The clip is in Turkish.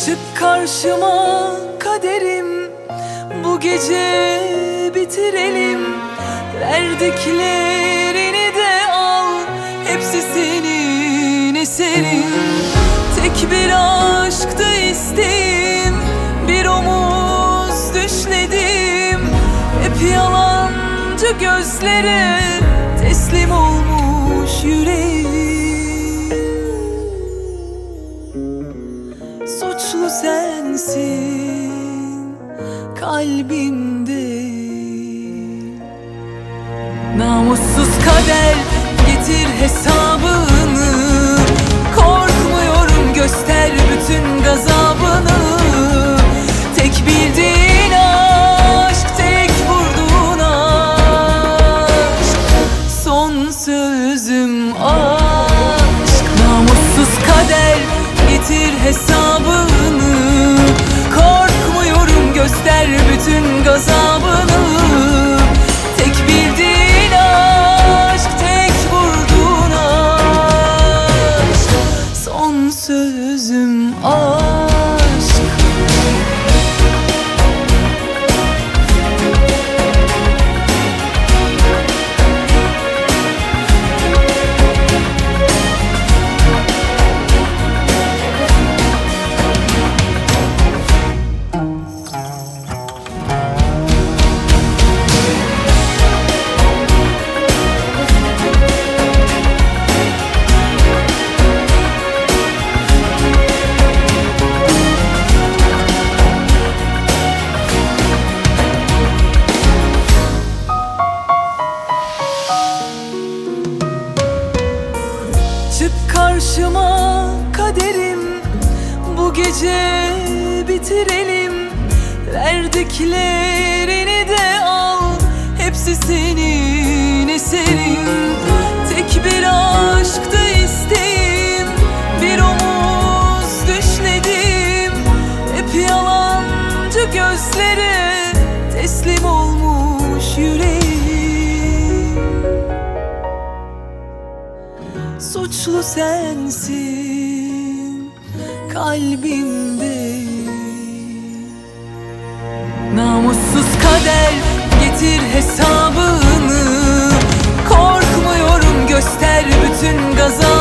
Çık karşıma kaderim, bu gece bitirelim. Verdiklerini de al, hepsi senin eserin. Tek bir aşktı isteğim, bir omuz düşledim. Hep yalancı gözlere teslim olmuş yüreğim. Suçlu sensin kalbimde. Namussuz kader, getir hesabını. Korkmuyorum, göster bütün gazabını. Tek bildiğin aşk, tek vurduğun aşk. Son sözüm aşk. Namussuz kader, getir hesabını. Korkmuyorum, göster bütün gazabını. Tek bildiğin aşk, tek vurduğun aşk. Son sözüm aşk. Çık karşıma kaderim, bu gece bitirelim. Verdiklerini de al, hepsi senin eserin. Tek bir aşktı isteğim, bir omuz düşledim. Hep yalancı gözlere teslim olmuş yüreğim. Suçlu sensin kalbimde. Namussuz kader, getir hesabını. Korkmuyorum, göster bütün gazabını.